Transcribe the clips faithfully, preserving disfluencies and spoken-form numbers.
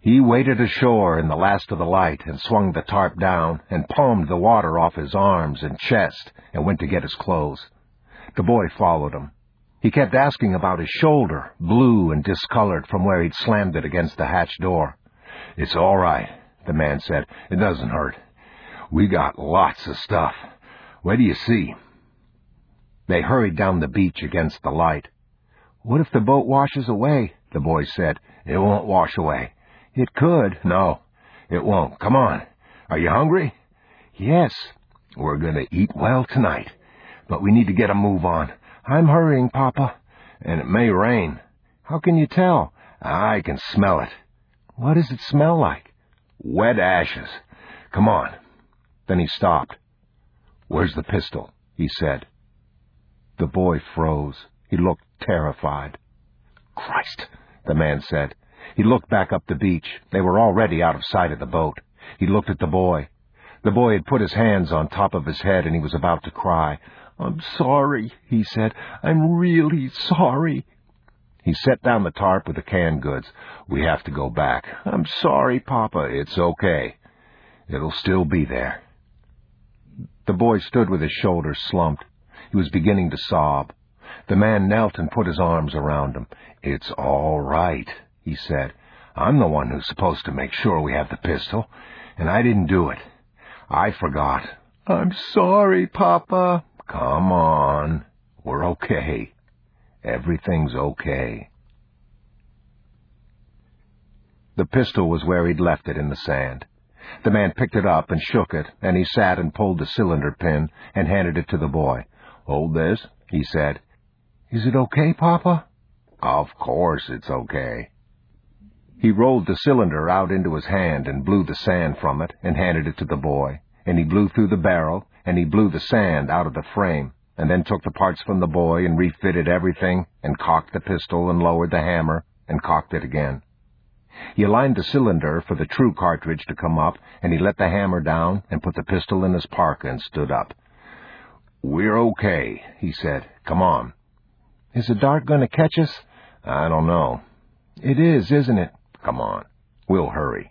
He waded ashore in the last of the light and swung the tarp down and palmed the water off his arms and chest and went to get his clothes. The boy followed him. He kept asking about his shoulder, blue and discolored from where he'd slammed it against the hatch door. "It's all right," the man said. "It doesn't hurt. We got lots of stuff. What do you see?" They hurried down the beach against the light. "What if the boat washes away?" the boy said. "It won't wash away." "It could." "No, it won't. Come on. Are you hungry?" "Yes." "We're going to eat well tonight, but we need to get a move on." "I'm hurrying, Papa." "And it may rain." "How can you tell?" "I can smell it." "What does it smell like?" "Wet ashes. Come on." Then he stopped. "Where's the pistol?" he said. The boy froze. He looked terrified. "Christ," the man said. He looked back up the beach. They were already out of sight of the boat. He looked at the boy. The boy had put his hands on top of his head, and he was about to cry. "I'm sorry," he said. "I'm really sorry." He set down the tarp with the canned goods. "We have to go back." "I'm sorry, Papa." "It's okay. It'll still be there." The boy stood with his shoulders slumped. He was beginning to sob. The man knelt and put his arms around him. "It's all right," he said. "I'm the one who's supposed to make sure we have the pistol, and I didn't do it. I forgot." "I'm sorry, Papa." "Come on. We're okay. Everything's okay." The pistol was where he'd left it in the sand. The man picked it up and shook it, and he sat and pulled the cylinder pin and handed it to the boy. "Hold this," he said. "Is it okay, Papa?" "Of course it's okay." He rolled the cylinder out into his hand and blew the sand from it and handed it to the boy, and he blew through the barrel, and he blew the sand out of the frame, and then took the parts from the boy and refitted everything and cocked the pistol and lowered the hammer and cocked it again. He aligned the cylinder for the true cartridge to come up, and he let the hammer down and put the pistol in his parka and stood up. "We're okay," he said. "Come on." "Is the dark going to catch us?" "I don't know." "It is, isn't it?" "Come on. We'll hurry."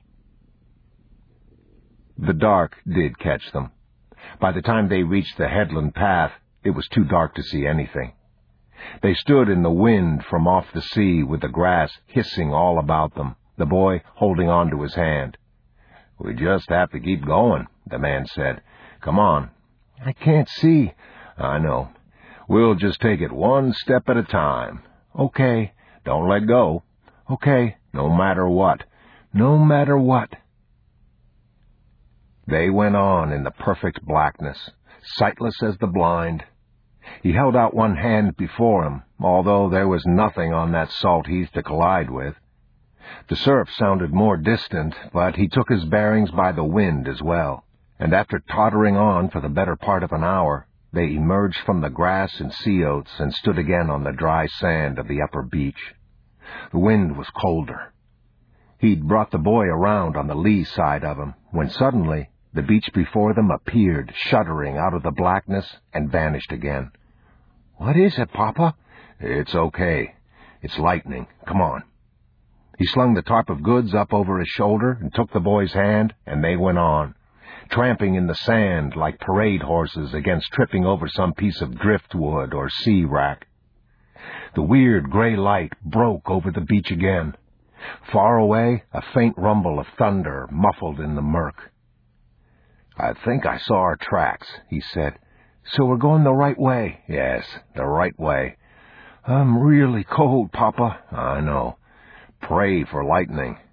The dark did catch them. By the time they reached the headland path, it was too dark to see anything. They stood in the wind from off the sea with the grass hissing all about them, the boy holding on to his hand. "We just have to keep going," the man said. "Come on." "I can't see." "I know. We'll just take it one step at a time." "Okay." "Don't let go." "Okay." "No matter what." "No matter what." They went on in the perfect blackness, sightless as the blind. He held out one hand before him, although there was nothing on that salt heath to collide with. The surf sounded more distant, but he took his bearings by the wind as well, and after tottering on for the better part of an hour, they emerged from the grass and sea oats and stood again on the dry sand of the upper beach. The wind was colder. He'd brought the boy around on the lee side of him, when suddenly the beach before them appeared, shuddering out of the blackness, and vanished again. "What is it, Papa?" "It's okay. It's lightning. Come on." He slung the tarp of goods up over his shoulder and took the boy's hand, and they went on, tramping in the sand like parade horses against tripping over some piece of driftwood or sea wrack. The weird gray light broke over the beach again. Far away, a faint rumble of thunder muffled in the murk. "I think I saw our tracks," he said. "So we're going the right way?" "Yes, the right way." "I'm really cold, Papa." "I know. Pray for lightning."